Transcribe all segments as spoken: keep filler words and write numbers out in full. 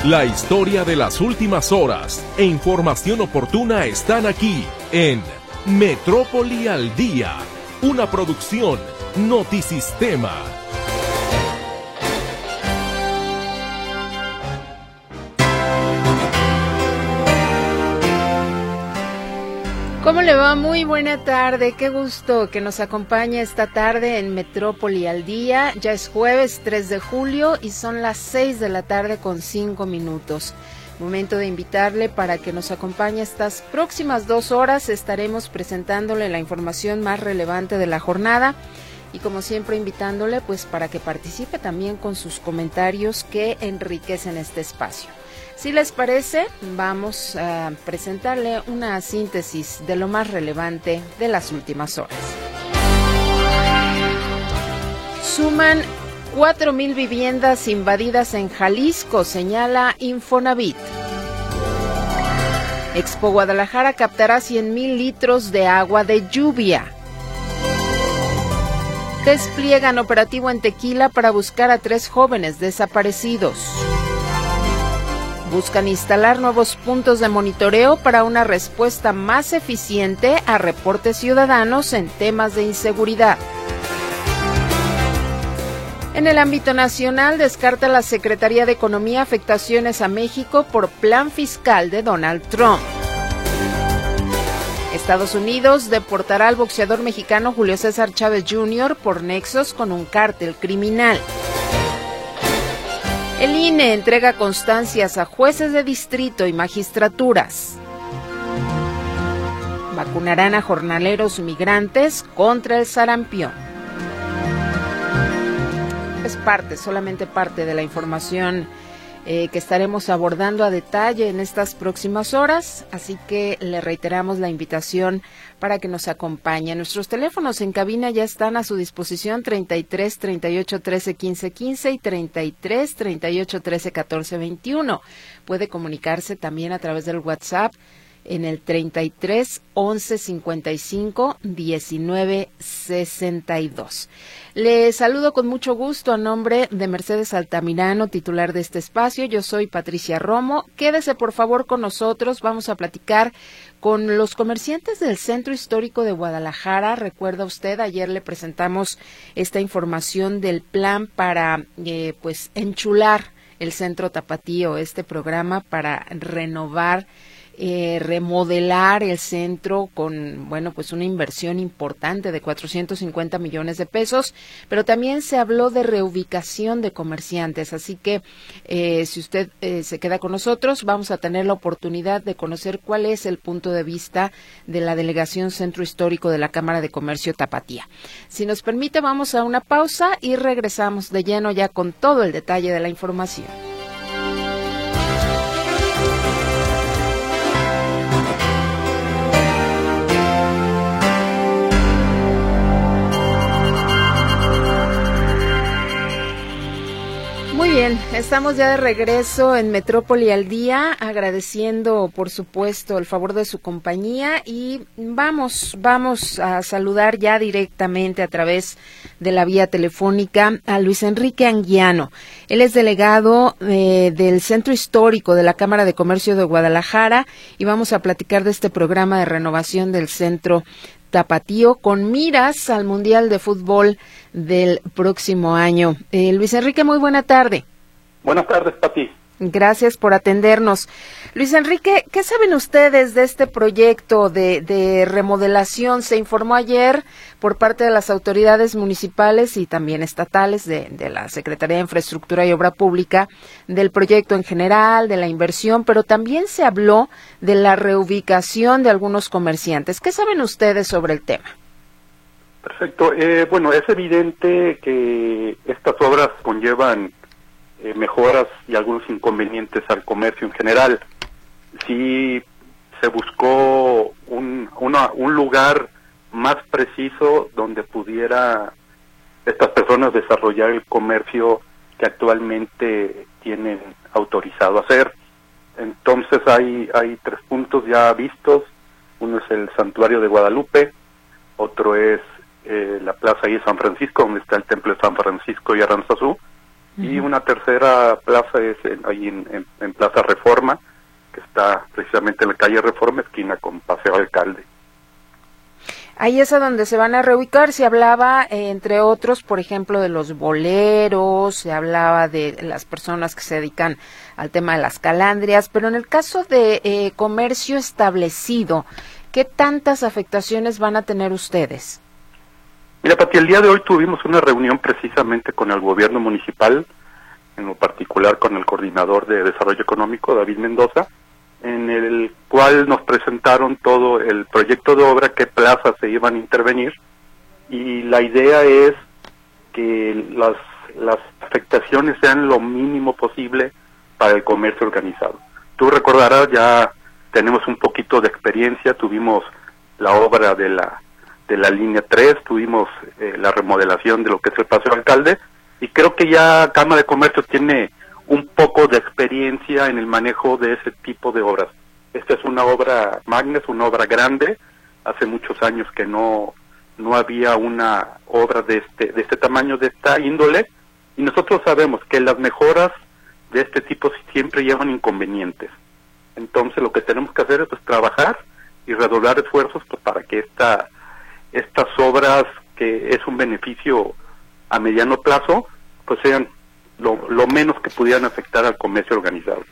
La historia de las últimas horas e información oportuna están aquí en Metrópoli al Día, una producción Notisistema. ¿Cómo le va? Muy buena tarde, qué gusto que nos acompañe esta tarde en Metrópoli al Día. Ya es jueves tres de julio y son las seis de la tarde con cinco minutos. Momento de invitarle para que nos acompañe estas próximas dos horas. Estaremos presentándole la información más relevante de la jornada y como siempre invitándole pues para que participe también con sus comentarios que enriquecen este espacio. Si les parece, vamos a presentarle una síntesis de lo más relevante de las últimas horas. Suman cuatro mil viviendas invadidas en Jalisco, señala Infonavit. Expo Guadalajara captará cien mil litros de agua de lluvia. Despliegan operativo en Tequila para buscar a tres jóvenes desaparecidos. Buscan instalar nuevos puntos de monitoreo para una respuesta más eficiente a reportes ciudadanos en temas de inseguridad. En el ámbito nacional, descarta la Secretaría de Economía afectaciones a México por plan fiscal de Donald Trump. Estados Unidos deportará al boxeador mexicano Julio César Chávez junior por nexos con un cártel criminal. El I N E entrega constancias a jueces de distrito y magistraturas. Vacunarán a jornaleros migrantes contra el sarampión. Es parte, solamente parte de la información eh, que estaremos abordando a detalle en estas próximas horas, así que le reiteramos la invitación para que nos acompañe. Nuestros teléfonos en cabina ya están a su disposición, treinta y tres, treinta y ocho, trece, quince, quince y treinta y tres, treinta y ocho, trece, catorce, veintiuno. Puede comunicarse también a través del WhatsApp en el treinta y tres, once, cincuenta y cinco, diecinueve, sesenta y dos. Le saludo con mucho gusto a nombre de Mercedes Altamirano, titular de este espacio. Yo soy Patricia Romo. Quédese por favor con nosotros. Vamos a platicar con los comerciantes del Centro Histórico de Guadalajara. Recuerda usted, ayer le presentamos esta información del plan para eh, pues enchular el Centro Tapatío, este programa para renovar Eh, remodelar el centro con, bueno, pues una inversión importante de cuatrocientos cincuenta millones de pesos, pero también se habló de reubicación de comerciantes, así que eh, si usted eh, se queda con nosotros, vamos a tener la oportunidad de conocer cuál es el punto de vista de la Delegación Centro Histórico de la Cámara de Comercio Tapatía. Si nos permite, vamos a una pausa y regresamos de lleno ya con todo el detalle de la información. Muy bien, estamos ya de regreso en Metrópoli al Día, agradeciendo por supuesto el favor de su compañía y vamos, vamos a saludar ya directamente a través de la vía telefónica a Luis Enrique Anguiano. Él es delegado eh, del Centro Histórico de la Cámara de Comercio de Guadalajara y vamos a platicar de este programa de renovación del Centro Tapatío con miras al Mundial de Fútbol del próximo año. Eh, Luis Enrique, muy buena tarde. Buenas tardes, Pati. Gracias por atendernos. Luis Enrique, ¿qué saben ustedes de este proyecto de, de remodelación? Se informó ayer por parte de las autoridades municipales y también estatales de, de la Secretaría de Infraestructura y Obra Pública del proyecto en general, de la inversión, pero también se habló de la reubicación de algunos comerciantes. ¿Qué saben ustedes sobre el tema? Perfecto. Eh, bueno, es evidente que estas obras conllevan eh, mejoras y algunos inconvenientes al comercio en general. Sí se buscó un, una, un lugar más preciso donde pudiera estas personas desarrollar el comercio que actualmente tienen autorizado hacer. Entonces hay, hay tres puntos ya vistos. Uno es el Santuario de Guadalupe, otro es eh, la plaza ahí de San Francisco, donde está el Templo de San Francisco y Aranzazú, Uh-huh. Y una tercera plaza es en, ahí en, en, en Plaza Reforma, que está precisamente en la calle Reforma, esquina con Paseo Alcalde. Ahí es a donde se van a reubicar. Se hablaba, eh, entre otros, por ejemplo, de los boleros, se hablaba de las personas que se dedican al tema de las calandrias, pero en el caso de eh, comercio establecido, ¿qué tantas afectaciones van a tener ustedes? Mira, Pati, el día de hoy tuvimos una reunión precisamente con el gobierno municipal, en lo particular con el coordinador de Desarrollo Económico, David Mendoza, en el cual nos presentaron todo el proyecto de obra, qué plazas se iban a intervenir, y la idea es que las, las afectaciones sean lo mínimo posible para el comercio organizado. Tú recordarás, ya tenemos un poquito de experiencia, tuvimos la obra de la de la línea tres, tuvimos eh, la remodelación de lo que es el Paseo Alcalde, y creo que ya Cámara de Comercio tiene un poco de experiencia en el manejo de ese tipo de obras. Esta es una obra magna, es una obra grande. Hace muchos años que no no había una obra de este de este tamaño, de esta índole, y nosotros sabemos que las mejoras de este tipo siempre llevan inconvenientes. Entonces lo que tenemos que hacer es pues, trabajar y redoblar esfuerzos pues, para que esta estas obras, que es un beneficio a mediano plazo, pues sean Lo, lo menos que pudieran afectar al comercio organizado.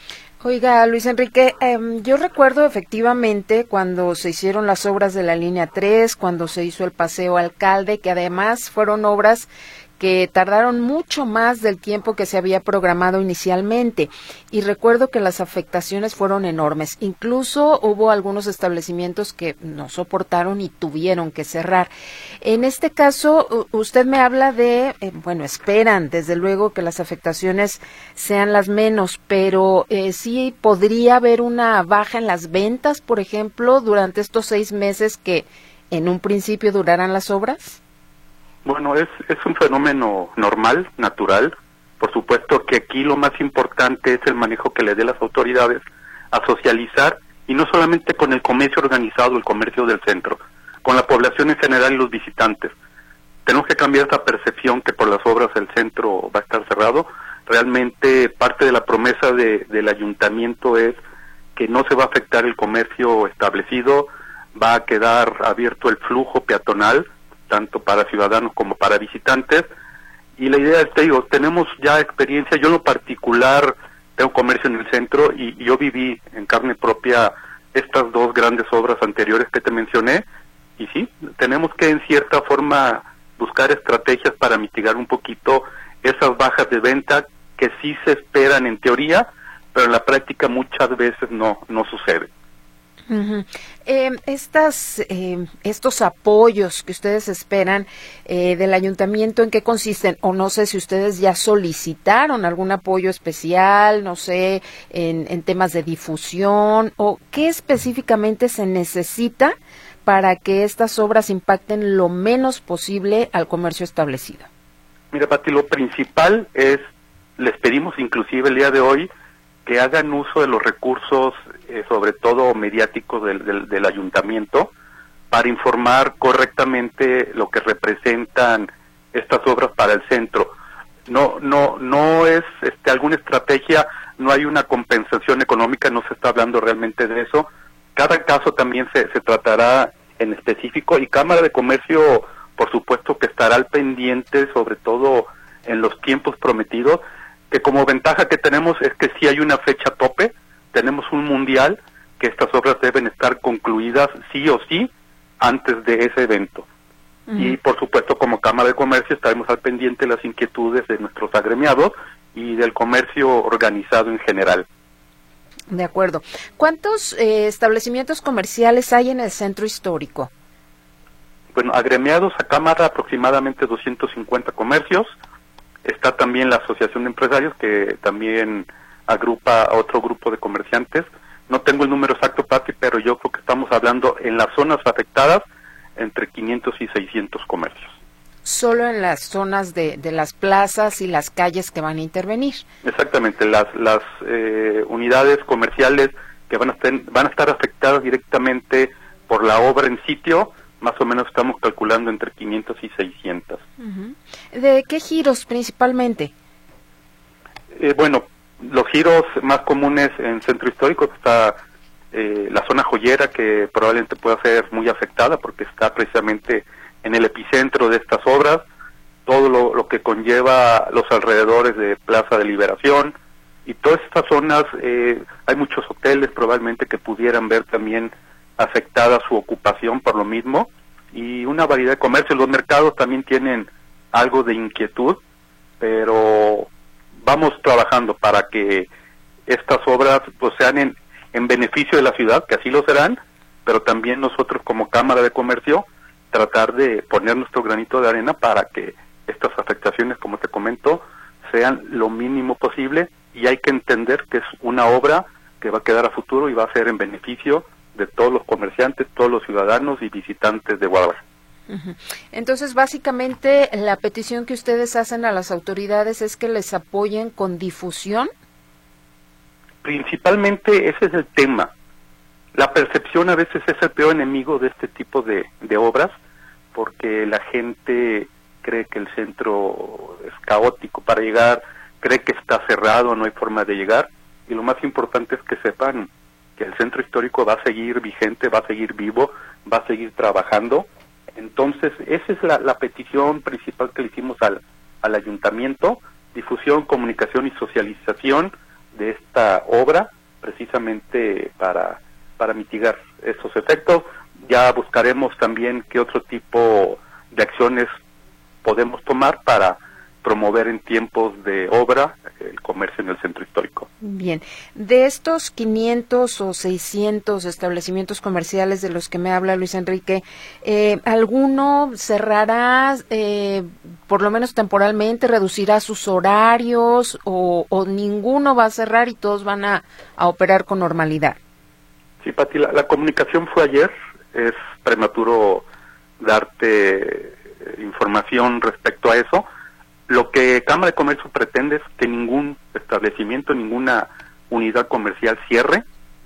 Oiga, Luis Enrique, eh, yo recuerdo efectivamente cuando se hicieron las obras de la línea tres, cuando se hizo el Paseo Alcalde, que además fueron obras que tardaron mucho más del tiempo que se había programado inicialmente, y recuerdo que las afectaciones fueron enormes. Incluso hubo algunos establecimientos que no soportaron y tuvieron que cerrar. En este caso, usted me habla de, eh, bueno, esperan desde luego que las afectaciones sean las menos, pero eh, sí podría haber una baja en las ventas, por ejemplo, durante estos seis meses que en un principio durarán las obras. Bueno, es, es un fenómeno normal, natural. Por supuesto que aquí lo más importante es el manejo que le dé las autoridades a socializar, y no solamente con el comercio organizado, el comercio del centro, con la población en general y los visitantes. Tenemos que cambiar esta percepción que por las obras el centro va a estar cerrado. Realmente parte de la promesa de, del ayuntamiento es que no se va a afectar el comercio establecido, va a quedar abierto el flujo peatonal, tanto para ciudadanos como para visitantes, y la idea es, te digo, tenemos ya experiencia. Yo en lo particular tengo comercio en el centro, y, y yo viví en carne propia estas dos grandes obras anteriores que te mencioné, y sí, tenemos que en cierta forma buscar estrategias para mitigar un poquito esas bajas de venta que sí se esperan en teoría, pero en la práctica muchas veces no, no sucede. Uh-huh. Eh, estas, eh, estos apoyos que ustedes esperan eh, del ayuntamiento, ¿en qué consisten? O no sé si ustedes ya solicitaron algún apoyo especial, no sé, en, en temas de difusión, o qué específicamente se necesita para que estas obras impacten lo menos posible al comercio establecido. Mira, Pati, lo principal es, les pedimos inclusive el día de hoy que hagan uso de los recursos, eh, sobre todo mediáticos del, del, del ayuntamiento, para informar correctamente lo que representan estas obras para el centro. No, no, no es este, alguna estrategia, no hay una compensación económica, no se está hablando realmente de eso. Cada caso también se, se tratará en específico, y Cámara de Comercio, por supuesto, que estará al pendiente, sobre todo en los tiempos prometidos, que como ventaja que tenemos es que sí hay una fecha tope, tenemos un mundial, que estas obras deben estar concluidas sí o sí antes de ese evento. Uh-huh. Y por supuesto, como Cámara de Comercio estaremos al pendiente de las inquietudes de nuestros agremiados y del comercio organizado en general. De acuerdo. ¿Cuántos eh, establecimientos comerciales hay en el centro histórico? Bueno, agremiados a Cámara aproximadamente doscientos cincuenta comercios. Está también la Asociación de Empresarios, que también agrupa a otro grupo de comerciantes. No tengo el número exacto, Pati, pero yo creo que estamos hablando en las zonas afectadas entre quinientos y seiscientos comercios. Solo en las zonas de, de las plazas y las calles que van a intervenir. Exactamente, las las eh, unidades comerciales que van a estar, van a estar afectadas directamente por la obra en sitio, más o menos estamos calculando entre quinientos y seiscientos. Uh-huh. ¿De qué giros principalmente? Eh, bueno, los giros más comunes en Centro Histórico está eh, la zona joyera, que probablemente pueda ser muy afectada porque está precisamente en el epicentro de estas obras, todo lo, lo que conlleva los alrededores de Plaza de Liberación y todas estas zonas. Eh, hay muchos hoteles probablemente que pudieran ver también afectada su ocupación por lo mismo, y una variedad de comercios. Los mercados también tienen algo de inquietud, pero vamos trabajando para que estas obras pues sean en, en beneficio de la ciudad, que así lo serán, pero también nosotros como Cámara de Comercio tratar de poner nuestro granito de arena para que estas afectaciones, como te comento, sean lo mínimo posible, y hay que entender que es una obra que va a quedar a futuro y va a ser en beneficio de todos los comerciantes, todos los ciudadanos y visitantes de Guadalajara. Uh-huh. Entonces, básicamente, la petición que ustedes hacen a las autoridades es que les apoyen con difusión. Principalmente ese es el tema. La percepción a veces es el peor enemigo de este tipo de, de obras, porque la gente cree que el centro es caótico para llegar, cree que está cerrado, no hay forma de llegar, y lo más importante es que sepan que el centro histórico va a seguir vigente, va a seguir vivo, va a seguir trabajando. Entonces, esa es la, la petición principal que le hicimos al, al ayuntamiento: difusión, comunicación y socialización de esta obra, precisamente para, para mitigar esos efectos. Ya buscaremos también qué otro tipo de acciones podemos tomar para promover en tiempos de obra el comercio en el centro histórico. Bien, de estos quinientos o seiscientos establecimientos comerciales de los que me habla Luis Enrique, eh, ¿alguno cerrará eh, por lo menos temporalmente, reducirá sus horarios, o, o ninguno va a cerrar y todos van a, a operar con normalidad? Sí, Pati, la, la comunicación fue ayer, es prematuro darte información respecto a eso. Lo que Cámara de Comercio pretende es que ningún establecimiento, ninguna unidad comercial cierre.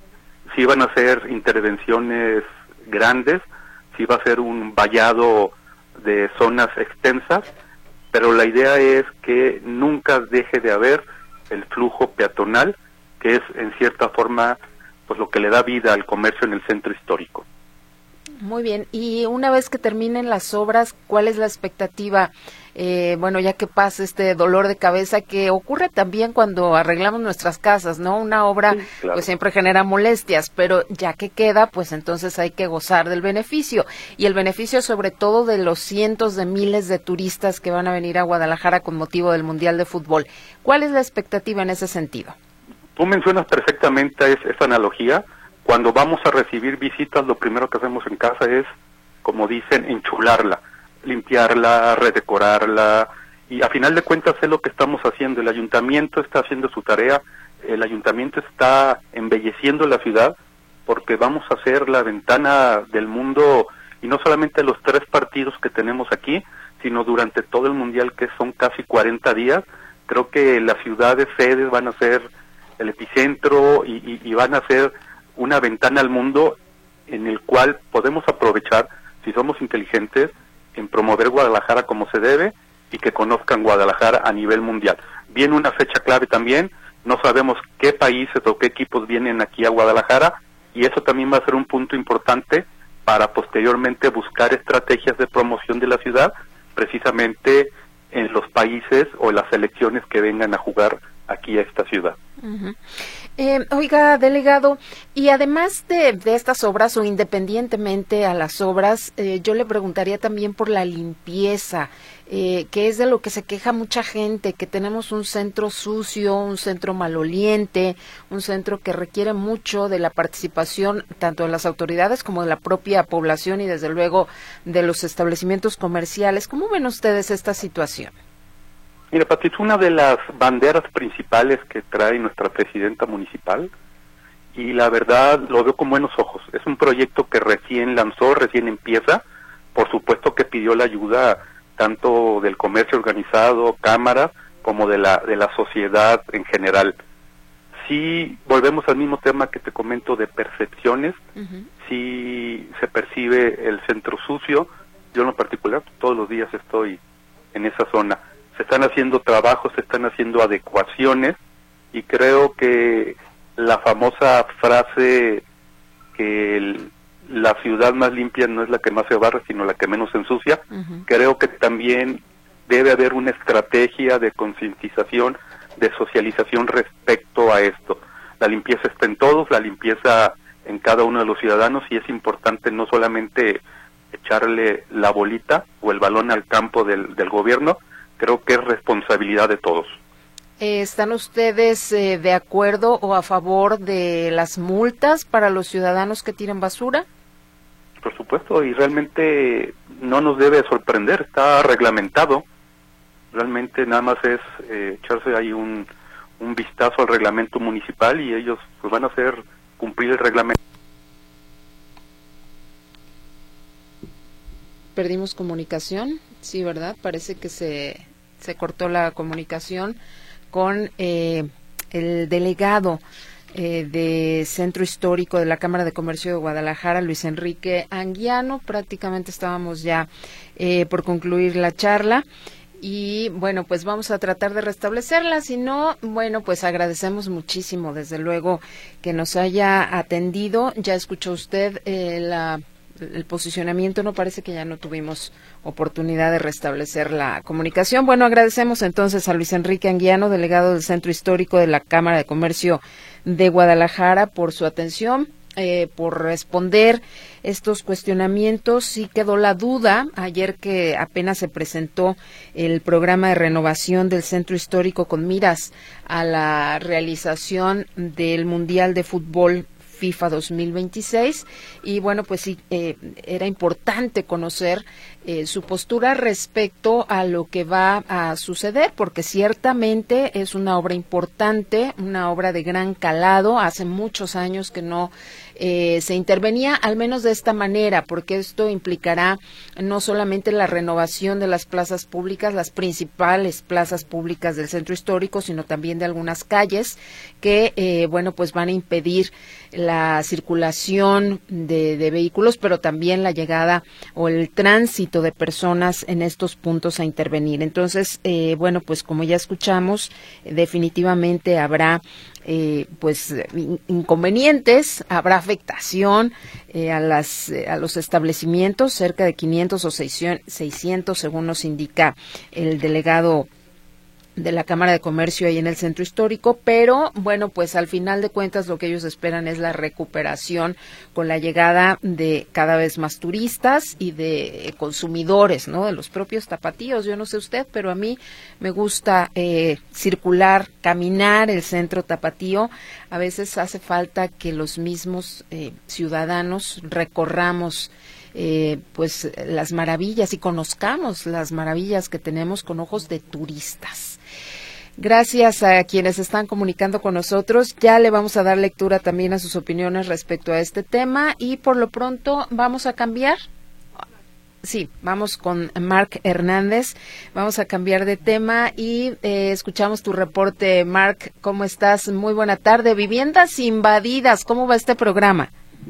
Si van a hacer intervenciones grandes, si va a ser un vallado de zonas extensas, pero la idea es que nunca deje de haber el flujo peatonal, que es en cierta forma pues lo que le da vida al comercio en el centro histórico. Muy bien, y una vez que terminen las obras, ¿cuál es la expectativa? Eh, bueno, ya que pasa este dolor de cabeza que ocurre también cuando arreglamos nuestras casas, ¿no? Una obra sí, claro, pues siempre genera molestias, pero ya que queda, pues entonces hay que gozar del beneficio, y el beneficio sobre todo de los cientos de miles de turistas que van a venir a Guadalajara con motivo del Mundial de Fútbol. ¿Cuál es la expectativa en ese sentido? Tú mencionas perfectamente es, esa analogía. Cuando vamos a recibir visitas, lo primero que hacemos en casa es, como dicen, enchularla, limpiarla, redecorarla, y a final de cuentas es lo que estamos haciendo. El ayuntamiento está haciendo su tarea, el ayuntamiento está embelleciendo la ciudad, porque vamos a hacer la ventana del mundo, y no solamente los tres partidos que tenemos aquí, sino durante todo el Mundial, que son casi cuarenta días. Creo que las ciudades sedes van a ser el epicentro y, y, y van a ser una ventana al mundo en el cual podemos aprovechar, si somos inteligentes, en promover Guadalajara como se debe y que conozcan Guadalajara a nivel mundial. Viene una fecha clave también, no sabemos qué países o qué equipos vienen aquí a Guadalajara, y eso también va a ser un punto importante para posteriormente buscar estrategias de promoción de la ciudad, precisamente en los países o las selecciones que vengan a jugar aquí a esta ciudad. Uh-huh. Eh, oiga, delegado, y además de, de estas obras, o independientemente a las obras, eh, yo le preguntaría también por la limpieza, eh, que es de lo que se queja mucha gente, que tenemos un centro sucio, un centro maloliente, un centro que requiere mucho de la participación tanto de las autoridades como de la propia población y desde luego de los establecimientos comerciales. ¿Cómo ven ustedes esta situación? Mira, Pati, es una de las banderas principales que trae nuestra presidenta municipal, y la verdad lo veo con buenos ojos. Es un proyecto que recién lanzó, recién empieza. Por supuesto que pidió la ayuda tanto del comercio organizado, cámara, como de la de la sociedad en general. Si volvemos al mismo tema que te comento de percepciones, uh-huh. Si se percibe el centro sucio. Yo en lo particular todos los días estoy en esa zona. Se están haciendo trabajos, se están haciendo adecuaciones y creo que la famosa frase que el, la ciudad más limpia no es la que más se barre, sino la que menos se ensucia, uh-huh. creo que también debe haber una estrategia de concientización, de socialización respecto a esto. La limpieza está en todos, la limpieza en cada uno de los ciudadanos, y es importante no solamente echarle la bolita o el balón al campo del, del gobierno, creo que es responsabilidad de todos. ¿Están ustedes eh, de acuerdo o a favor de las multas para los ciudadanos que tiran basura? Por supuesto, y realmente no nos debe sorprender, está reglamentado. Realmente nada más es eh, echarse ahí un, un vistazo al reglamento municipal y ellos pues van a hacer cumplir el reglamento. Perdimos comunicación, sí, ¿verdad? Parece que se, se cortó la comunicación con eh, el delegado eh, de Centro Histórico de la Cámara de Comercio de Guadalajara, Luis Enrique Anguiano. Prácticamente estábamos ya eh, por concluir la charla. Y bueno, pues vamos a tratar de restablecerla, si no, bueno, pues agradecemos muchísimo, desde luego, que nos haya atendido. Ya escuchó usted eh, la, el posicionamiento, no parece que ya no tuvimos oportunidad de restablecer la comunicación. Bueno, agradecemos entonces a Luis Enrique Anguiano, delegado del Centro Histórico de la Cámara de Comercio de Guadalajara, por su atención. Eh, por responder estos cuestionamientos. Sí quedó la duda ayer que apenas se presentó el programa de renovación del Centro Histórico con miras a la realización del Mundial de Fútbol FIFA dos mil veintiséis, y bueno, pues sí, eh, era importante conocer eh, su postura respecto a lo que va a suceder, porque ciertamente es una obra importante, una obra de gran calado. Hace muchos años que no eh, se intervenía, al menos de esta manera, porque esto implicará no solamente la renovación de las plazas públicas, las principales plazas públicas del centro histórico, sino también de algunas calles que, eh, bueno, pues van a impedir la circulación de, de vehículos, pero también la llegada o el tránsito de personas en estos puntos a intervenir. Entonces, eh, bueno, pues como ya escuchamos, definitivamente habrá eh, pues inconvenientes, habrá afectación eh, a las eh, a los establecimientos, cerca de quinientos o seiscientos, según nos indica el delegado de la Cámara de Comercio ahí en el centro histórico, pero bueno, pues al final de cuentas lo que ellos esperan es la recuperación con la llegada de cada vez más turistas y de consumidores, ¿no? De los propios tapatíos. Yo no sé usted, pero a mí me gusta eh, circular, caminar el centro tapatío. A veces hace falta que los mismos eh, ciudadanos recorramos Eh, pues las maravillas y conozcamos las maravillas que tenemos con ojos de turistas. Gracias a quienes están comunicando con nosotros. Ya le vamos a dar lectura también a sus opiniones respecto a este tema, y por lo pronto vamos a cambiar. Sí, vamos con Mark Hernández. Vamos a cambiar de tema y eh, escuchamos tu reporte, Mark. ¿Cómo estás? Muy buena tarde. Viviendas invadidas. ¿Cómo va este programa?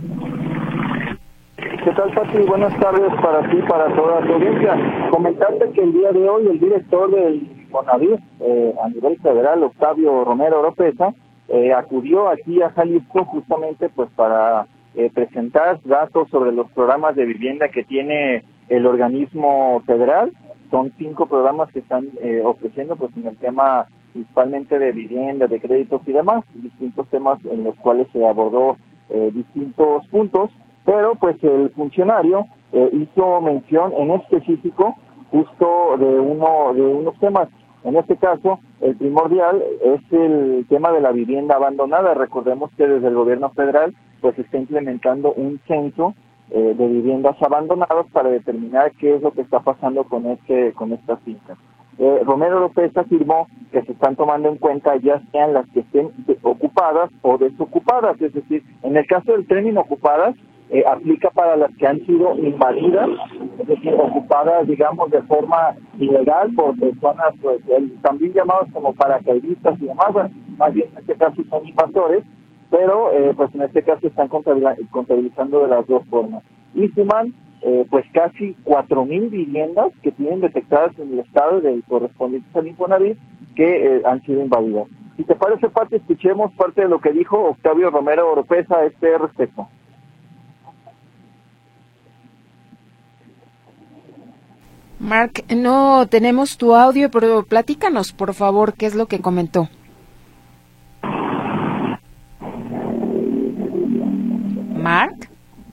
¿Qué tal, Pati? Buenas tardes para ti, para toda tu audiencia. Comentarte que el día de hoy el director del Infonavit eh, a nivel federal, Octavio Romero Oropeza, eh, acudió aquí a Jalisco justamente pues para eh, presentar datos sobre los programas de vivienda que tiene el organismo federal. Son cinco programas que están eh, ofreciendo pues en el tema principalmente de vivienda, de créditos y demás, distintos temas en los cuales se abordó eh, distintos puntos. Pero pues el funcionario eh, hizo mención en específico justo de uno de unos temas. En este caso, el primordial es el tema de la vivienda abandonada. Recordemos que desde el gobierno federal pues está implementando un censo eh, de viviendas abandonadas para determinar qué es lo que está pasando con este con estas fincas. Eh, Romero López afirmó que se están tomando en cuenta ya sean las que estén ocupadas o desocupadas, es decir, en el caso del término ocupadas, Eh, aplica para las que han sido invadidas, es decir, ocupadas, digamos, de forma ilegal por personas, pues, el, también llamados como paracaidistas y demás. Bueno, más bien en este caso son invasores, pero eh, pues en este caso están contabilizando de las dos formas. Y suman eh, pues casi cuatro mil viviendas que tienen detectadas en el estado del correspondiente al Infonavit que eh, han sido invadidas. Si te parece, Pati, escuchemos parte de lo que dijo Octavio Romero Oropeza a este respecto. Mark, no tenemos tu audio, pero platícanos, por favor, qué es lo que comentó. Mark.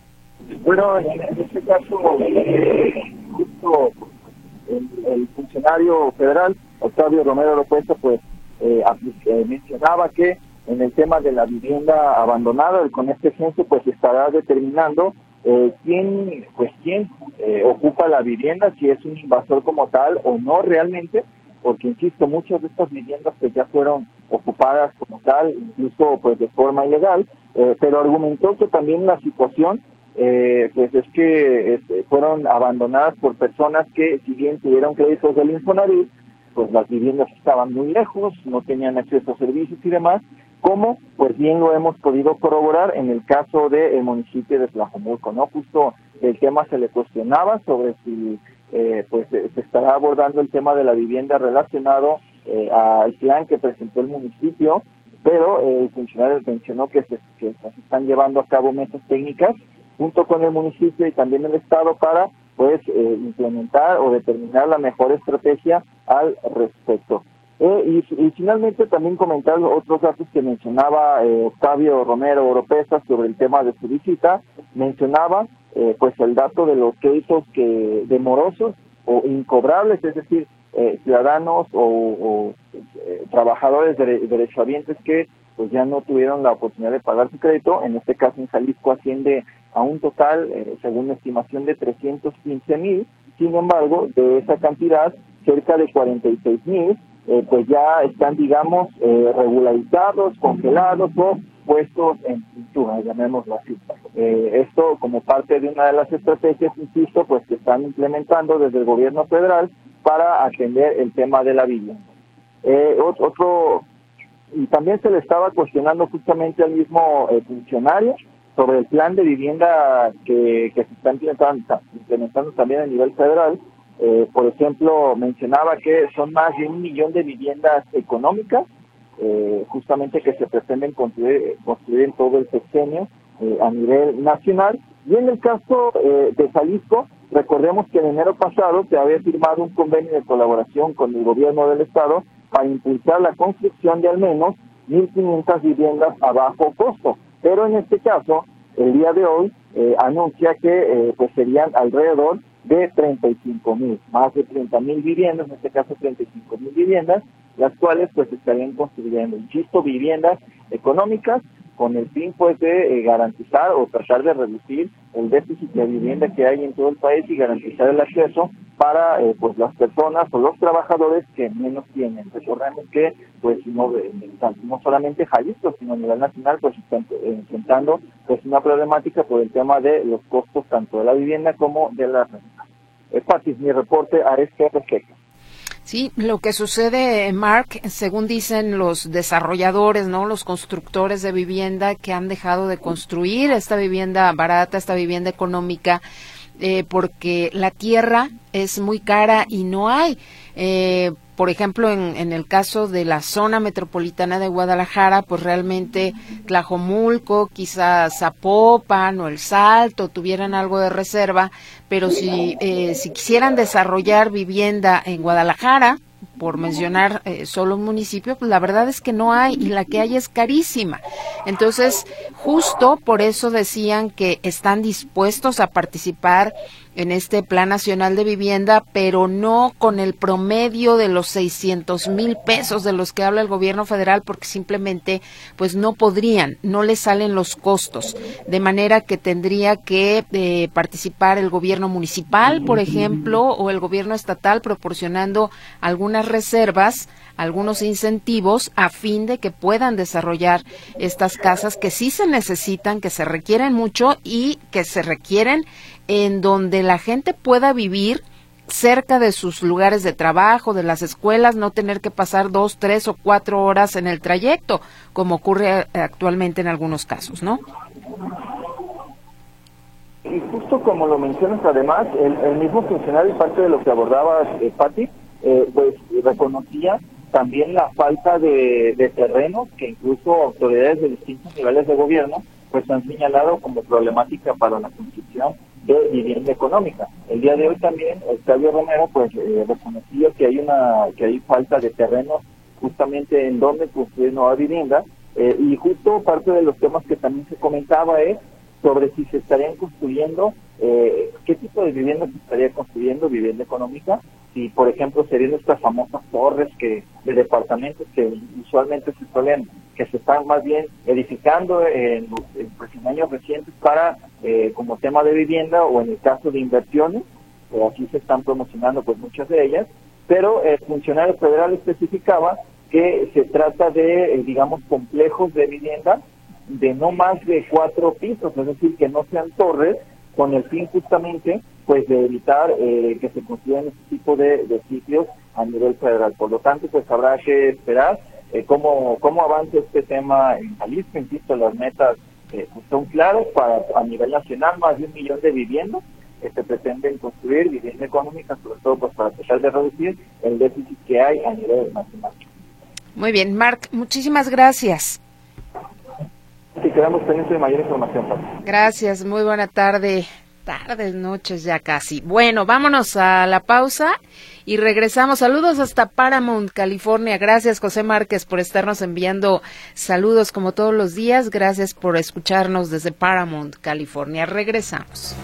Bueno, en este caso, eh, justo el, el funcionario federal, Octavio Romero Oropeza, pues eh, eh, mencionaba que en el tema de la vivienda abandonada, con este censo, pues estará determinando eh, quién, pues quién eh, ocupa la vivienda, si es un invasor como tal o no realmente, porque insisto, muchas de estas viviendas pues ya fueron ocupadas como tal, incluso pues de forma ilegal, eh, pero argumentó que también la situación eh, pues es que este, fueron abandonadas por personas que, si bien tuvieron créditos del Infonavit, pues las viviendas estaban muy lejos, no tenían acceso a servicios y demás, como pues bien lo hemos podido corroborar en el caso del municipio de Tlajomulco, ¿no? Justo el tema se le cuestionaba sobre si eh, pues se estará abordando el tema de la vivienda relacionado eh, al plan que presentó el municipio, pero eh, el funcionario mencionó que se, que se están llevando a cabo mesas técnicas junto con el municipio y también el Estado para pues eh, implementar o determinar la mejor estrategia al respecto. Eh, y, y finalmente también comentar otros datos que mencionaba eh, Octavio Romero Oropeza sobre el tema de su visita. Mencionaba eh, pues el dato de los créditos que de morosos o incobrables, es decir, eh, ciudadanos o, o eh, trabajadores de, derechohabientes que pues ya no tuvieron la oportunidad de pagar su crédito. En este caso en Jalisco asciende a un total, eh, según la estimación, de trescientos quince mil. Sin embargo, de esa cantidad, cerca de cuarenta y seis mil Eh, pues ya están, digamos, eh, regularizados, congelados o puestos en pintura, llamémoslo así. Eh, esto como parte de una de las estrategias, insisto, pues que están implementando desde el gobierno federal para atender el tema de la vivienda. Eh, otro, y también se le estaba cuestionando justamente al mismo eh, funcionario sobre el plan de vivienda que, que se está implementando, implementando también a nivel federal. Eh, por ejemplo, mencionaba que son más de un millón de viviendas económicas, eh, justamente que se pretenden construir, construir en todo el sexenio eh, a nivel nacional. Y en el caso eh, de Jalisco, recordemos que en enero pasado se había firmado un convenio de colaboración con el gobierno del estado para impulsar la construcción de al menos mil quinientas viviendas a bajo costo. Pero en este caso, el día de hoy eh, anuncia que eh, pues serían alrededor de treinta y cinco mil, más de treinta mil viviendas, en este caso treinta y cinco mil viviendas, las cuales pues estarían construyendo, insisto, viviendas económicas con el fin pues de eh, garantizar o tratar de reducir el déficit de vivienda que hay en todo el país y garantizar el acceso para eh, pues las personas o los trabajadores que menos tienen. Recordemos que pues no, no solamente Jalisco, sino a nivel nacional pues están eh, enfrentando pues una problemática por el tema de los costos tanto de la vivienda como de la renta. Es fácil mi reporte a este respecto. Sí, lo que sucede, Mark, según dicen los desarrolladores, ¿no? Los constructores de vivienda que han dejado de construir esta vivienda barata, esta vivienda económica, eh, porque la tierra es muy cara y no hay. Eh, por ejemplo, en, en el caso de la zona metropolitana de Guadalajara, pues realmente Tlajomulco, quizás Zapopan o El Salto tuvieran algo de reserva, pero si, eh, si quisieran desarrollar vivienda en Guadalajara, por mencionar eh, solo un municipio, pues la verdad es que no hay, y la que hay es carísima. Entonces, justo por eso decían que están dispuestos a participar en este Plan Nacional de Vivienda, pero no con el promedio de los seiscientos mil pesos de los que habla el gobierno federal, porque simplemente pues no podrían, no les salen los costos, de manera que tendría que eh, participar el gobierno municipal, por ejemplo, o el gobierno estatal proporcionando algunas reservas, algunos incentivos a fin de que puedan desarrollar estas casas que sí se necesitan, que se requieren mucho y que se requieren en donde la gente pueda vivir cerca de sus lugares de trabajo, de las escuelas, no tener que pasar dos, tres o cuatro horas en el trayecto, como ocurre actualmente en algunos casos, ¿no? Y justo como lo mencionas, además, el, el mismo funcionario, parte de lo que abordaba eh, Pati, eh, pues reconocía también la falta de, de terrenos, que incluso autoridades de distintos niveles de gobierno pues han señalado como problemática para la construcción de vivienda económica. El día de hoy también Octavio Romero pues eh, reconoció que hay una que hay falta de terrenos justamente en donde construir nueva vivienda, eh, y justo parte de los temas que también se comentaba es sobre si se estarían construyendo, eh, qué tipo de vivienda se estaría construyendo, vivienda económica, si por ejemplo serían estas famosas torres que de departamentos que usualmente se suelen, que se están más bien edificando en, en, pues, en años recientes para eh, como tema de vivienda, o en el caso de inversiones, eh, así se están promocionando pues muchas de ellas, pero el funcionario federal especificaba que se trata de, eh, digamos, complejos de vivienda de no más de cuatro pisos, es decir, que no sean torres, con el fin justamente pues de evitar eh, que se construyan este tipo de, de sitios a nivel federal. Por lo tanto, pues habrá que esperar eh, cómo cómo avanza este tema en Jalisco. Insisto, las metas eh, pues son claras para a nivel nacional, más de un millón de viviendas que se pretenden construir, vivienda económica, sobre todo pues para tratar de reducir el déficit que hay a nivel nacional. Muy bien, Marc, muchísimas gracias. Si quedamos pendientes de mayor información, Pati. Gracias, muy buena tarde, tardes, noches ya casi. Bueno, vámonos a la pausa y regresamos. Saludos hasta Paramount, California. Gracias, José Márquez, por estarnos enviando saludos como todos los días. Gracias por escucharnos desde Paramount, California. Regresamos.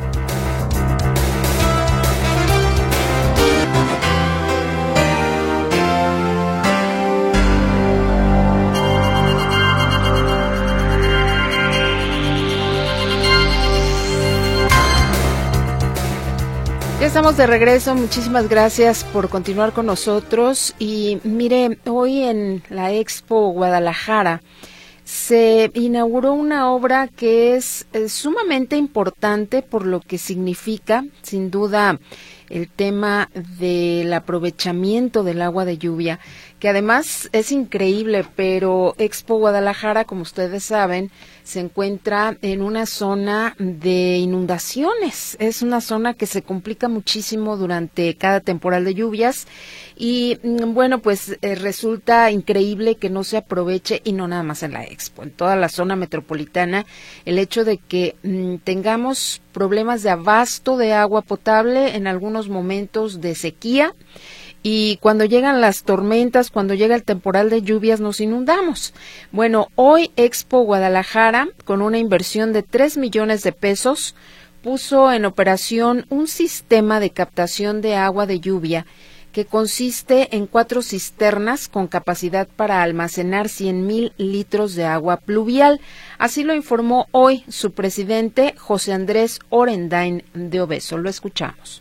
Ya estamos de regreso, muchísimas gracias por continuar con nosotros. Y mire, hoy en la Expo Guadalajara se inauguró una obra que es, es sumamente importante por lo que significa, sin duda, el tema del aprovechamiento del agua de lluvia, que además es increíble, pero Expo Guadalajara, como ustedes saben, se encuentra en una zona de inundaciones. Es una zona que se complica muchísimo durante cada temporal de lluvias y, bueno, pues eh, resulta increíble que no se aproveche, y no nada más en la Expo, en toda la zona metropolitana, el hecho de que mm, tengamos problemas de abasto de agua potable, en algunos momentos de sequía, y cuando llegan las tormentas, cuando llega el temporal de lluvias, nos inundamos. Bueno, hoy Expo Guadalajara, con una inversión de tres millones de pesos, puso en operación un sistema de captación de agua de lluvia que consiste en cuatro cisternas con capacidad para almacenar cien mil litros de agua pluvial. Así lo informó hoy su presidente, José Andrés Orendain de Obeso. Lo escuchamos.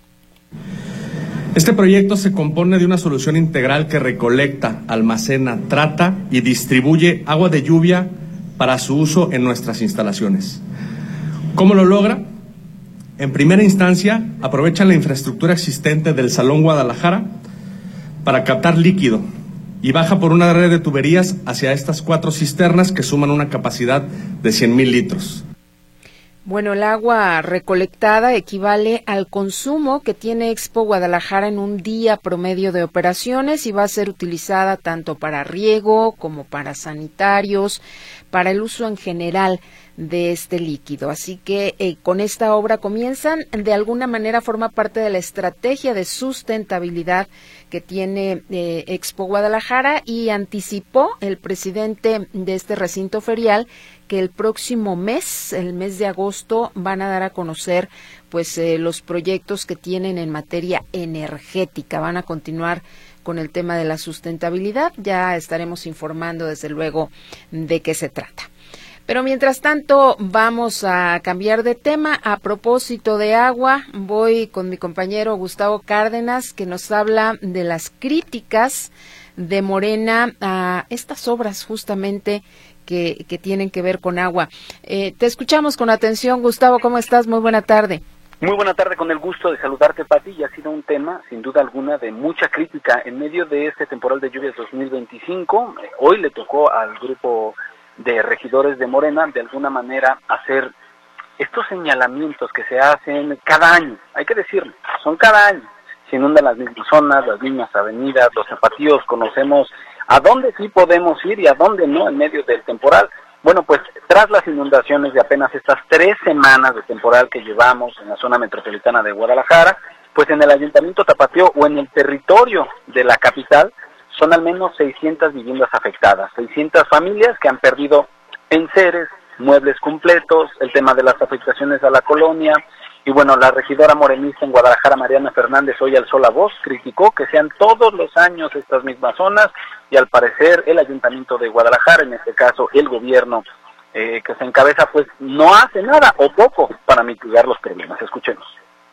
Este proyecto se compone de una solución integral que recolecta, almacena, trata y distribuye agua de lluvia para su uso en nuestras instalaciones. ¿Cómo lo logra? En primera instancia, aprovechan la infraestructura existente del Salón Guadalajara para captar líquido y baja por una red de tuberías hacia estas cuatro cisternas que suman una capacidad de cien mil litros. Bueno, el agua recolectada equivale al consumo que tiene Expo Guadalajara en un día promedio de operaciones y va a ser utilizada tanto para riego como para sanitarios, para el uso en general de este líquido. Así que eh, con esta obra comienzan, de alguna manera forma parte de la estrategia de sustentabilidad que tiene eh, Expo Guadalajara, y anticipó el presidente de este recinto ferial que el próximo mes, el mes de agosto, van a dar a conocer pues eh, los proyectos que tienen en materia energética. Van a continuar con el tema de la sustentabilidad. Ya estaremos informando desde luego de qué se trata. Pero mientras tanto vamos a cambiar de tema. A propósito de agua, voy con mi compañero Gustavo Cárdenas, que nos habla de las críticas de Morena a estas obras justamente que, que tienen que ver con agua. Eh, te escuchamos con atención, Gustavo. ¿Cómo estás? Muy buena tarde. Muy buena tarde, con el gusto de saludarte, Pati. Y ha sido un tema, sin duda alguna, de mucha crítica en medio de este temporal de lluvias dos mil veinticinco. Eh, hoy le tocó al grupo de regidores de Morena, de alguna manera, hacer estos señalamientos que se hacen cada año. Hay que decirlo, son cada año. se inundan las mismas zonas, las mismas avenidas, los zapatillos conocemos a dónde sí podemos ir y a dónde no en medio del temporal. Bueno, pues tras las inundaciones de apenas estas tres semanas de temporal que llevamos en la zona metropolitana de Guadalajara, pues en el Ayuntamiento Tapatío o en el territorio de la capital son al menos seiscientas viviendas afectadas, seiscientas familias que han perdido enseres, muebles completos, el tema de las afectaciones a la colonia. Y bueno, la regidora morenista en Guadalajara, Mariana Fernández, hoy alzó la voz, criticó que sean todos los años estas mismas zonas y al parecer el Ayuntamiento de Guadalajara, en este caso el gobierno eh, que se encabeza, pues no hace nada o poco para mitigar los problemas. Escuchemos.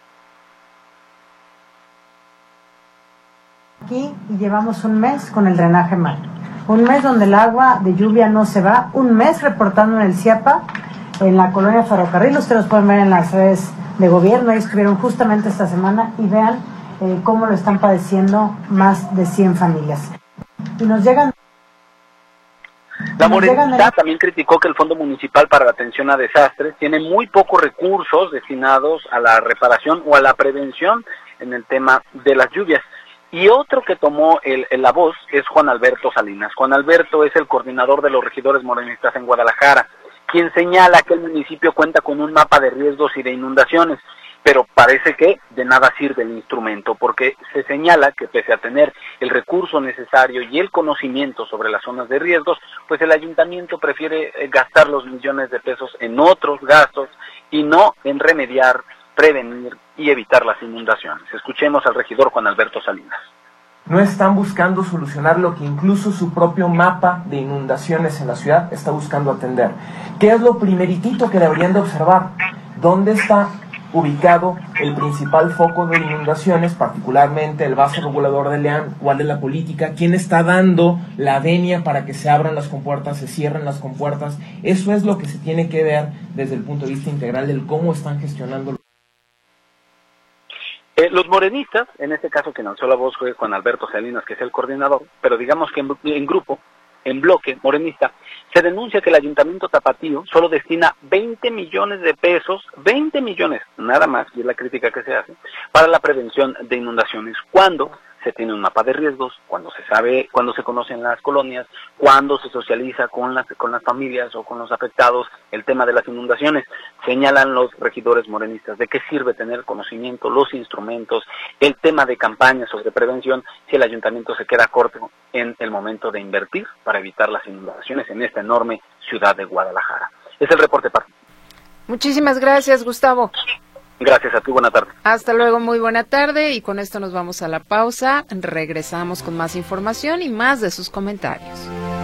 Aquí y llevamos un mes con el drenaje mal, un mes donde el agua de lluvia no se va, un mes reportando en el CIAPA, en la colonia Ferrocarril. Ustedes los pueden ver en las redes de gobierno, ahí estuvieron justamente esta semana y vean eh, cómo lo están padeciendo más de cien familias. Y nos llegan... La morenista también criticó que el Fondo Municipal para la Atención a Desastres tiene muy pocos recursos destinados a la reparación o a la prevención en el tema de las lluvias. Y otro que tomó el, el, la voz es Juan Alberto Salinas. Juan Alberto es el coordinador de los regidores morenistas en Guadalajara, quien señala que el municipio cuenta con un mapa de riesgos y de inundaciones, pero parece que de nada sirve el instrumento, porque se señala que pese a tener el recurso necesario y el conocimiento sobre las zonas de riesgos, pues el ayuntamiento prefiere gastar los millones de pesos en otros gastos y no en remediar, prevenir y evitar las inundaciones. Escuchemos al regidor Juan Alberto Salinas. No están buscando solucionar lo que incluso su propio mapa de inundaciones en la ciudad está buscando atender. ¿Qué es lo primeritito que deberían de observar? ¿Dónde está ubicado el principal foco de inundaciones, particularmente el vaso regulador de Leán? ¿Cuál es la política? ¿Quién está dando la venia para que se abran las compuertas, se cierren las compuertas? Eso es lo que se tiene que ver desde el punto de vista integral del cómo están gestionando. Eh, los morenistas, en este caso quien alzó la voz fue Juan Alberto Salinas, que es el coordinador, pero digamos que en, en grupo, en bloque morenista, se denuncia que el Ayuntamiento Tapatío solo destina veinte millones de pesos, veinte millones, nada más, y es la crítica que se hace, para la prevención de inundaciones, cuando se tiene un mapa de riesgos, cuando se sabe, cuando se conocen las colonias, cuando se socializa con las, con las familias o con los afectados el tema de las inundaciones. Señalan los regidores morenistas de qué sirve tener conocimiento, los instrumentos, el tema de campañas sobre prevención, si el ayuntamiento se queda corto en el momento de invertir para evitar las inundaciones en esta enorme ciudad de Guadalajara. Es el reporte, Pati. Muchísimas gracias, Gustavo. Gracias a ti, buena tarde. Hasta luego, muy buena tarde, y con esto nos vamos a la pausa. Regresamos con más información y más de sus comentarios.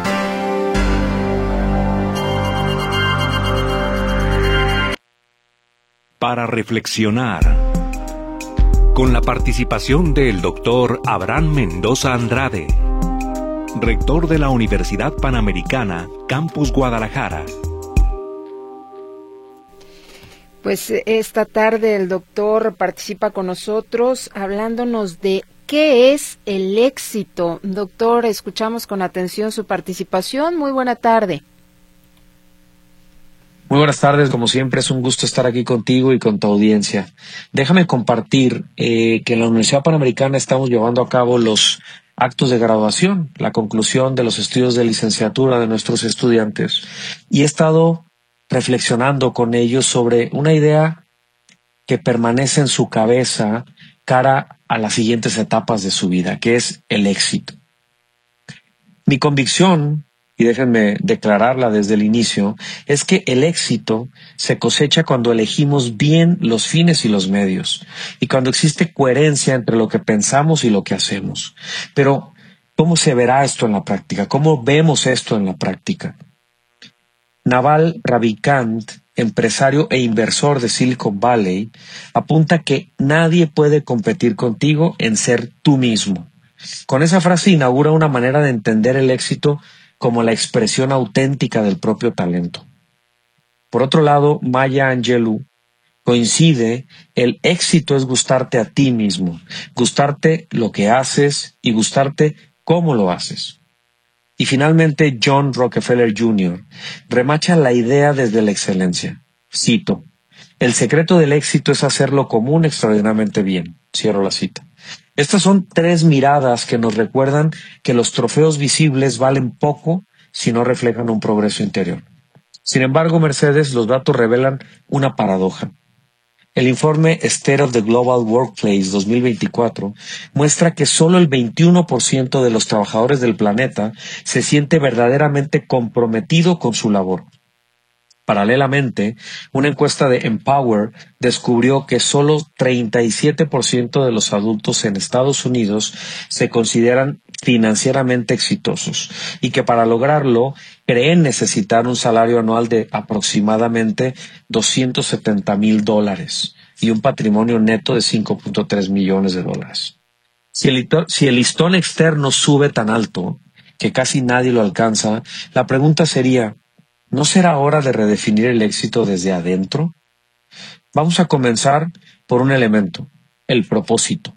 Para reflexionar, con la participación del doctor Abraham Mendoza Andrade, rector de la Universidad Panamericana, Campus Guadalajara. Pues esta tarde el doctor participa con nosotros hablándonos de qué es el éxito. Doctor, escuchamos con atención su participación. Muy buena tarde. Muy buenas tardes, como siempre es un gusto estar aquí contigo y con tu audiencia. Déjame compartir eh, que en la Universidad Panamericana estamos llevando a cabo los actos de graduación, la conclusión de los estudios de licenciatura de nuestros estudiantes, y he estado reflexionando con ellos sobre una idea que permanece en su cabeza cara a las siguientes etapas de su vida, que es el éxito. Mi convicción, y déjenme declararla desde el inicio, es que el éxito se cosecha cuando elegimos bien los fines y los medios, y cuando existe coherencia entre lo que pensamos y lo que hacemos. Pero, ¿cómo se verá esto en la práctica? ¿Cómo vemos esto en la práctica? Naval Ravikant, empresario e inversor de Silicon Valley, apunta que nadie puede competir contigo en ser tú mismo. Con esa frase inaugura una manera de entender el éxito como la expresión auténtica del propio talento. Por otro lado, Maya Angelou coincide, el éxito es gustarte a ti mismo, gustarte lo que haces y gustarte cómo lo haces. Y finalmente, John Rockefeller junior remacha la idea desde la excelencia. Cito: el secreto del éxito es hacer lo común extraordinariamente bien. Cierro la cita. Estas son tres miradas que nos recuerdan que los trofeos visibles valen poco si no reflejan un progreso interior. Sin embargo, Mercedes, los datos revelan una paradoja. El informe State of the Global Workplace dos mil veinticuatro muestra que solo el veintiuno por ciento de los trabajadores del planeta se siente verdaderamente comprometido con su labor. Paralelamente, una encuesta de Empower descubrió que solo treinta y siete por ciento de los adultos en Estados Unidos se consideran financieramente exitosos y que para lograrlo creen necesitar un salario anual de aproximadamente doscientos setenta mil dólares y un patrimonio neto de cinco punto tres millones de dólares. Si el, si el listón externo sube tan alto que casi nadie lo alcanza, la pregunta sería, ¿no será hora de redefinir el éxito desde adentro? Vamos a comenzar por un elemento, el propósito.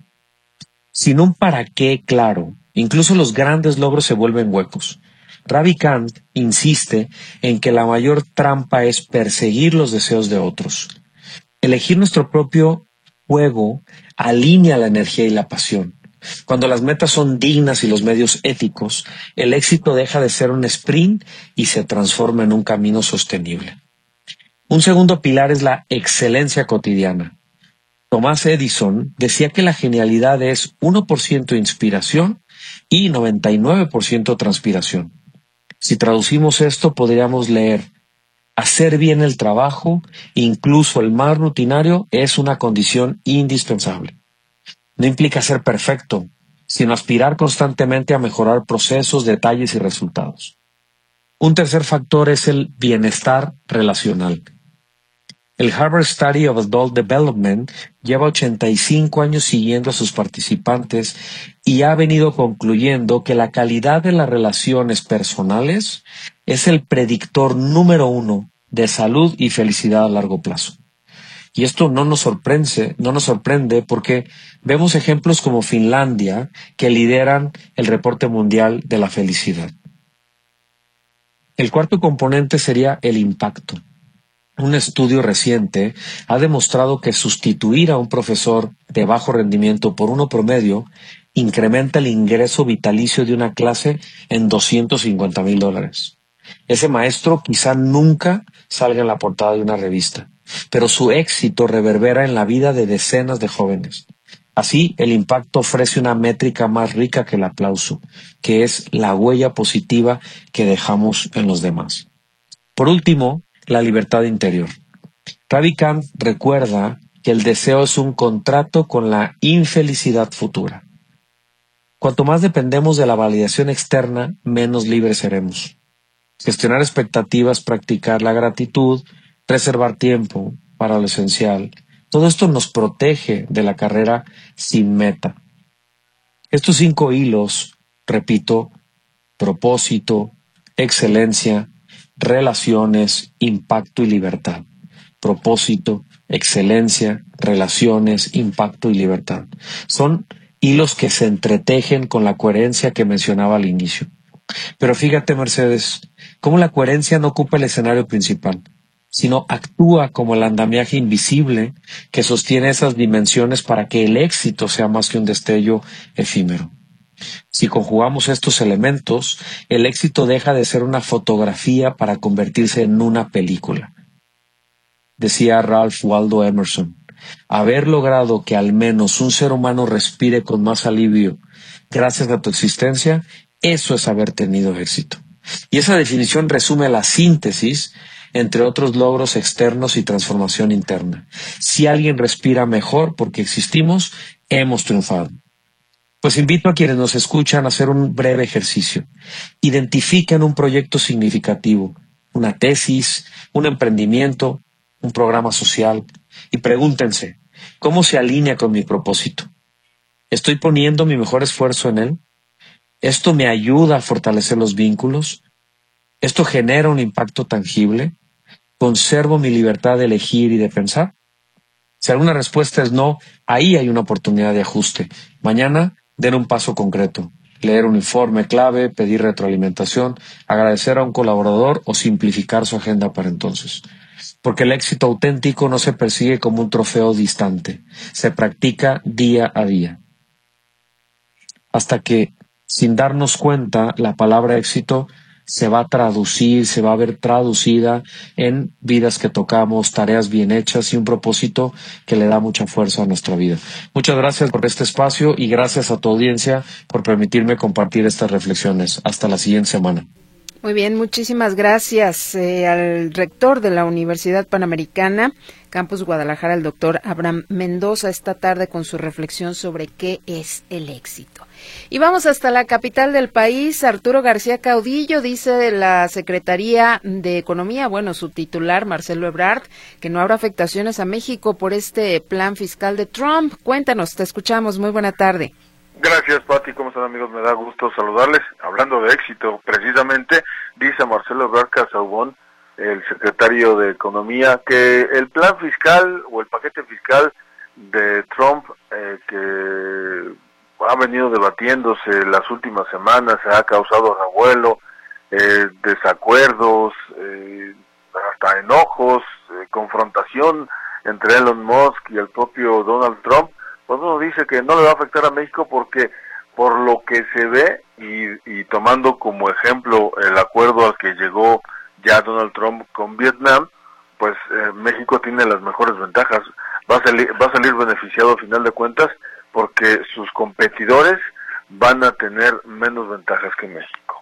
Sin un para qué claro, incluso los grandes logros se vuelven huecos. Ravikant insiste en que la mayor trampa es perseguir los deseos de otros. Elegir nuestro propio juego alinea la energía y la pasión. Cuando las metas son dignas y los medios éticos, el éxito deja de ser un sprint y se transforma en un camino sostenible. Un segundo pilar es la excelencia cotidiana. Thomas Edison decía que la genialidad es uno por ciento inspiración y noventa y nueve por ciento transpiración. Si traducimos esto, podríamos leer: hacer bien el trabajo, incluso el más rutinario, es una condición indispensable. No implica ser perfecto, sino aspirar constantemente a mejorar procesos, detalles y resultados. Un tercer factor es el bienestar relacional. El Harvard Study of Adult Development lleva ochenta y cinco años siguiendo a sus participantes y ha venido concluyendo que la calidad de las relaciones personales es el predictor número uno de salud y felicidad a largo plazo. Y esto no nos sorprende, no nos sorprende porque vemos ejemplos como Finlandia que lideran el reporte mundial de la felicidad. El cuarto componente sería el impacto. Un estudio reciente ha demostrado que sustituir a un profesor de bajo rendimiento por uno promedio incrementa el ingreso vitalicio de una clase en doscientos cincuenta mil dólares. Ese maestro quizá nunca salga en la portada de una revista, pero su éxito reverbera en la vida de decenas de jóvenes. Así, el impacto ofrece una métrica más rica que el aplauso, que es la huella positiva que dejamos en los demás. Por último, la libertad interior. Ravikant recuerda que el deseo es un contrato con la infelicidad futura. Cuanto más dependemos de la validación externa, menos libres seremos. Gestionar expectativas, practicar la gratitud, reservar tiempo para lo esencial. Todo esto nos protege de la carrera sin meta. Estos cinco hilos, repito, propósito, excelencia, relaciones, impacto y libertad. Propósito, excelencia, relaciones, impacto y libertad. Son hilos que se entretejen con la coherencia que mencionaba al inicio. Pero fíjate, Mercedes, cómo la coherencia no ocupa el escenario principal, sino actúa como el andamiaje invisible que sostiene esas dimensiones para que el éxito sea más que un destello efímero. Si conjugamos estos elementos, el éxito deja de ser una fotografía para convertirse en una película. Decía Ralph Waldo Emerson, haber logrado que al menos un ser humano respire con más alivio gracias a tu existencia, eso es haber tenido éxito. Y esa definición resume la síntesis entre otros logros externos y transformación interna. Si alguien respira mejor porque existimos, hemos triunfado. Pues invito a quienes nos escuchan a hacer un breve ejercicio. Identifiquen un proyecto significativo, una tesis, un emprendimiento, un programa social y pregúntense, ¿cómo se alinea con mi propósito? ¿Estoy poniendo mi mejor esfuerzo en él? ¿Esto me ayuda a fortalecer los vínculos? ¿Esto genera un impacto tangible? ¿Conservo mi libertad de elegir y de pensar? Si alguna respuesta es no, ahí hay una oportunidad de ajuste. Mañana, den un paso concreto. Leer un informe clave, pedir retroalimentación, agradecer a un colaborador o simplificar su agenda para entonces. Porque el éxito auténtico no se persigue como un trofeo distante. Se practica día a día. hasta que, sin darnos cuenta, la palabra éxito se va a traducir, se va a ver traducida en vidas que tocamos, tareas bien hechas y un propósito que le da mucha fuerza a nuestra vida. Muchas gracias por este espacio y gracias a tu audiencia por permitirme compartir estas reflexiones. Hasta la siguiente semana. Muy bien, muchísimas gracias eh, al rector de la Universidad Panamericana, Campus Guadalajara, el doctor Abraham Mendoza, esta tarde con su reflexión sobre qué es el éxito. Y vamos hasta la capital del país. Arturo García Caudillo dice de la Secretaría de Economía, bueno, su titular, Marcelo Ebrard, que no habrá afectaciones a México por este plan fiscal de Trump. Cuéntanos, te escuchamos. Muy buena tarde. Gracias, Pati. ¿Cómo están, amigos? Me da gusto saludarles. Hablando de éxito, precisamente, dice Marcelo Ebrard Casaubon, el secretario de Economía, que el plan fiscal o el paquete fiscal de Trump, eh, que ha venido debatiéndose las últimas semanas, ha causado revuelo, eh, desacuerdos, eh, hasta enojos, eh, confrontación entre Elon Musk y el propio Donald Trump. Pues uno dice que no le va a afectar a México porque por lo que se ve y, y tomando como ejemplo el acuerdo al que llegó ya Donald Trump con Vietnam, pues eh, México tiene las mejores ventajas, va a salir, va a salir beneficiado a final de cuentas porque sus competidores van a tener menos ventajas que México.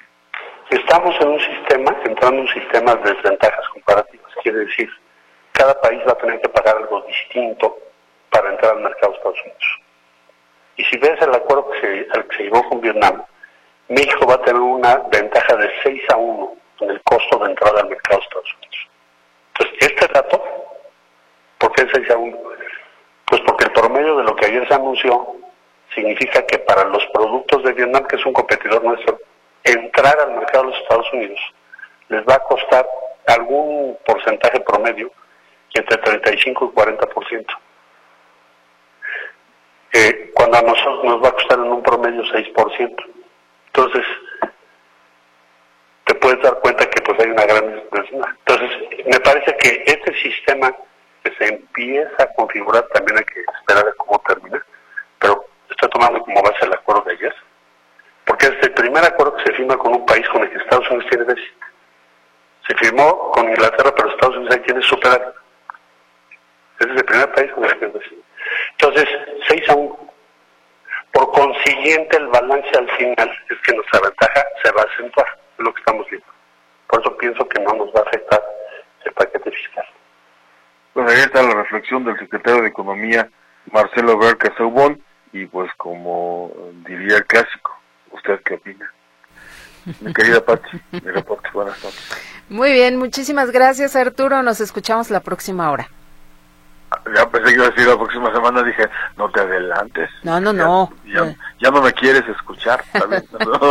Estamos en un sistema, entrando en un sistema de desventajas comparativas, quiere decir, cada país va a tener que pagar algo distinto para entrar al mercado de Estados Unidos. Y si ves el acuerdo que se, al que se llegó con Vietnam, México va a tener una ventaja de seis a uno en el costo de entrada al mercado de Estados Unidos. Entonces, este dato, ¿por qué seis a uno? Pues porque el promedio de lo que ayer se anunció significa que para los productos de Vietnam, que es un competidor nuestro, entrar al mercado de los Estados Unidos les va a costar algún porcentaje promedio entre treinta y cinco y cuarenta por ciento. Eh, cuando a nosotros nos va a costar en un promedio seis por ciento. Entonces, te puedes dar cuenta que pues hay una gran desventaja. Entonces, me parece que este sistema que se empieza a configurar, también hay que esperar a cómo termina, pero estoy tomando como base el acuerdo de ayer, porque es el primer acuerdo que se firma con un país con el que Estados Unidos tiene déficit. Se firmó con Inglaterra, pero Estados Unidos ahí tiene superávit. Ese es el primer país con el que tiene déficit. Entonces, seis a uno. Por consiguiente, el balance al final es que nuestra ventaja se va a acentuar, es lo que estamos viendo. Por eso pienso que no nos va a afectar el paquete fiscal. Pues ahí está la reflexión del secretario de Economía, Marcelo Ebrard Casaubon, y pues como diría el clásico, ¿usted qué opina? Mi querida Pati, mi reporte, buenas noches. Muy bien, muchísimas gracias, Arturo, nos escuchamos la próxima hora. Ya pensé que iba a decir la próxima semana, dije, no te adelantes. No, no, no. Ya, ya, ya no me quieres escuchar, ¿sabes?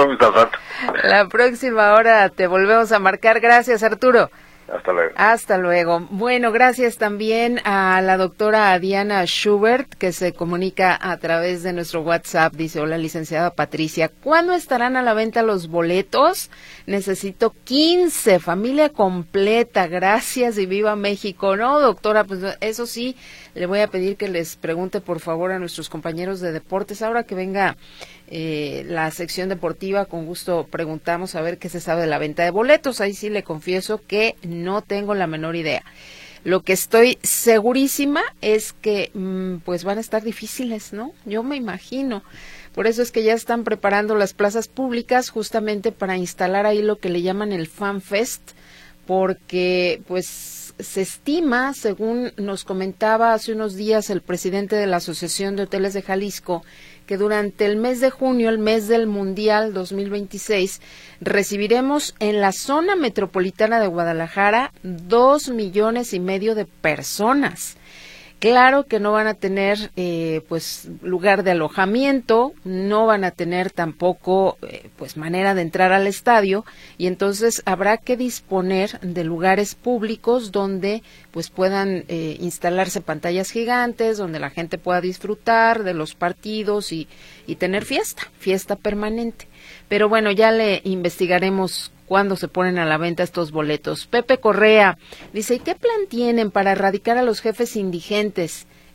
La próxima hora te volvemos a marcar. Gracias, Arturo. Hasta luego. Hasta luego. Bueno, gracias también a la doctora Diana Schubert, que se comunica a través de nuestro WhatsApp. Dice, hola, licenciada Patricia, ¿cuándo estarán a la venta los boletos? Necesito quince, familia completa, gracias y viva México. No, doctora, pues eso sí, le voy a pedir que les pregunte, por favor, a nuestros compañeros de deportes. Ahora que venga eh, la sección deportiva, con gusto preguntamos a ver qué se sabe de la venta de boletos. Ahí sí le confieso que no tengo la menor idea. Lo que estoy segurísima es que mmm, pues van a estar difíciles, ¿no? Yo me imagino. Por eso es que ya están preparando las plazas públicas justamente para instalar ahí lo que le llaman el Fan Fest, porque pues se estima, según nos comentaba hace unos días el presidente de la Asociación de Hoteles de Jalisco, que durante el mes de junio, el mes del Mundial dos mil veintiséis, recibiremos en la zona metropolitana de Guadalajara dos millones y medio de personas. Claro que no van a tener eh, pues lugar de alojamiento, no van a tener tampoco eh, pues manera de entrar al estadio, y entonces habrá que disponer de lugares públicos donde pues puedan eh, instalarse pantallas gigantes, donde la gente pueda disfrutar de los partidos y, y tener fiesta, fiesta permanente. Pero bueno, ya le investigaremos cuándo se ponen a la venta estos boletos. Pepe Correa dice, ¿y qué plan tienen para erradicar a los jefes indigentes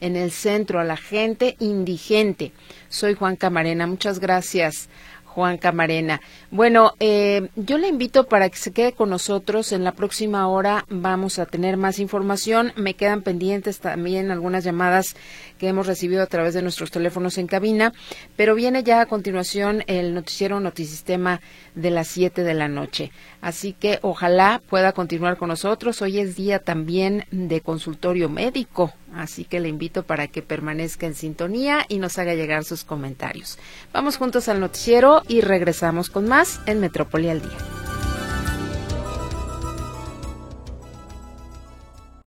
en el centro, a la gente indigente. Soy Juan Camarena. Muchas gracias, Juan Camarena. Bueno, eh, yo le invito para que se quede con nosotros. En la próxima hora vamos a tener más información. Me quedan pendientes también algunas llamadas que hemos recibido a través de nuestros teléfonos en cabina, pero viene ya a continuación el noticiero Notisistema de las siete de la noche. Así que ojalá pueda continuar con nosotros. Hoy es día también de consultorio médico, así que le invito para que permanezca en sintonía y nos haga llegar sus comentarios. Vamos juntos al noticiero y regresamos con más en Metrópoli al Día.